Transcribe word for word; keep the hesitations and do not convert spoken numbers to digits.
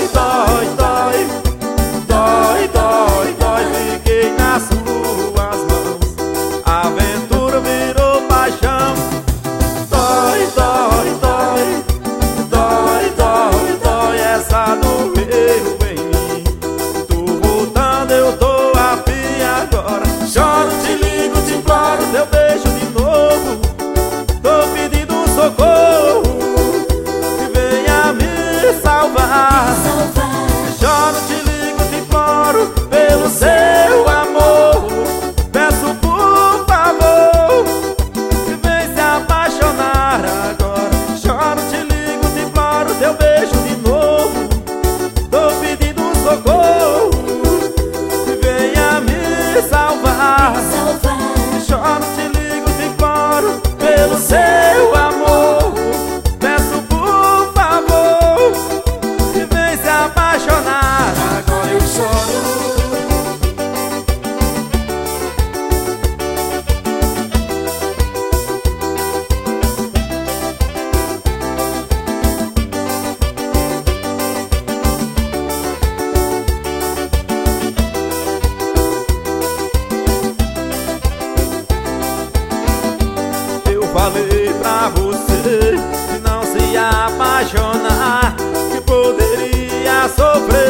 dói, dói, dói, dói, dói. Fiquei nas suas mãos, a aventura virou paixão. Dói, dói, dói, dói, dói, dói. Essa doeu em mim. Tô voltando, eu tô afim agora. Choro, te ligo, te imploro, teu beijo de novo. Tô pedindo socorro, que venha me salvar. Choro, te ligo, te imploro, pelo seu amor. Peço por favor, que vem se apaixonar agora. Choro, te ligo, te imploro, teu beijo de novo. Tô pedindo socorro, que venha me salvar. Choro, te ligo, te imploro, pelo seu amor. Peço por favor, que vem se apaixonar. Agora eu choro. Eu falei pra você, se não se apaixonar, que poderia sofrer.